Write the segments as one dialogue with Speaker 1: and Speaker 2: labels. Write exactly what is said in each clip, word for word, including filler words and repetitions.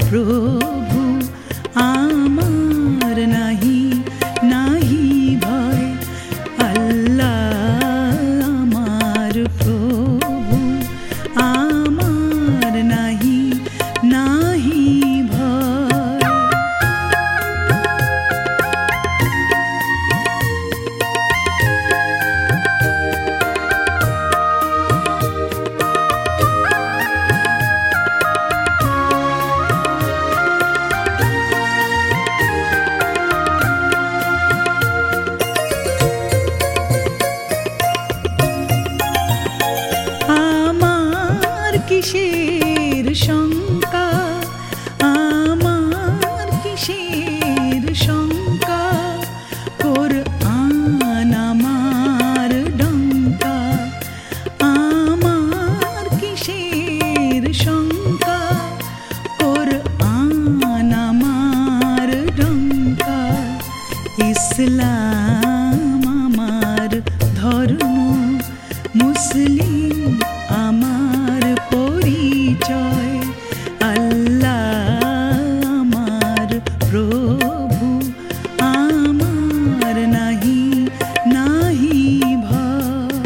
Speaker 1: প্রভু আমার নাহি নাহি ভয় আল্লাহ আমার প্রভু আমার নাহি নাহি ভয় কিসের শঙ্কা আমার কিসের শঙ্কা কোরআন আমার ডঙ্কা আমার কিসের শঙ্কা কোরআন আমার ডঙ্কা ইসলাম আমার ধর্ম মুসলিম আমার পরিচয় আল্লাহ আমার প্রভু আমার নাহি নাহি ভয়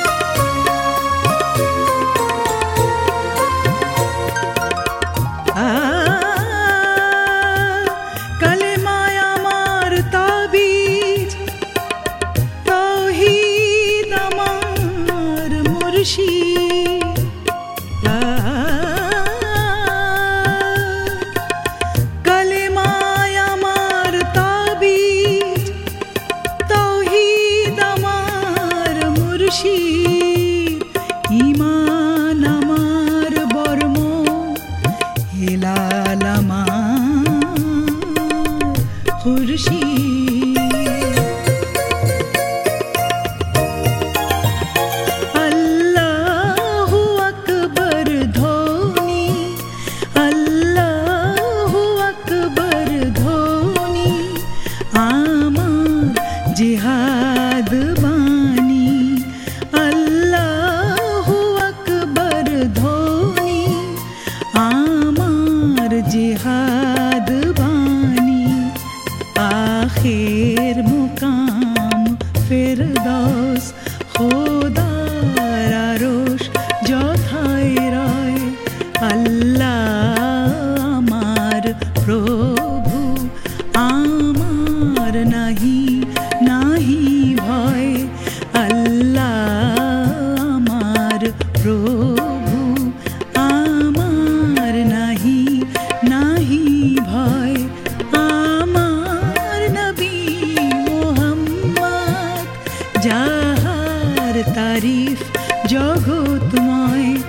Speaker 1: কালেমায় আমার তাবিজ তাওহীদ আমার মুর্শিদ কালেমায় আমার তাবিজ তাওহীদ আমার মুর্শিদ ঈমান আমার বর্ম হেলাল আমার খুরশিদ আল্লাহু আকবার ধ্বনি আল্লাহু আকবার ধ্বনি আমার জিহাদ বাণী আল্লাহু আকবার ধ্বনি আমার জিহাদ বাণী আখির মুকাম ফিরদৌস খোদার আরশ যথায় রয় আল্লাহ আমার প্রভু আমার নাহি নাহি ভয় আল্লাহ আমার প্রভু আমার নাহি নাহি ভয় আমার নবী মুহাম্মদ যাহার তারিফ জগৎময়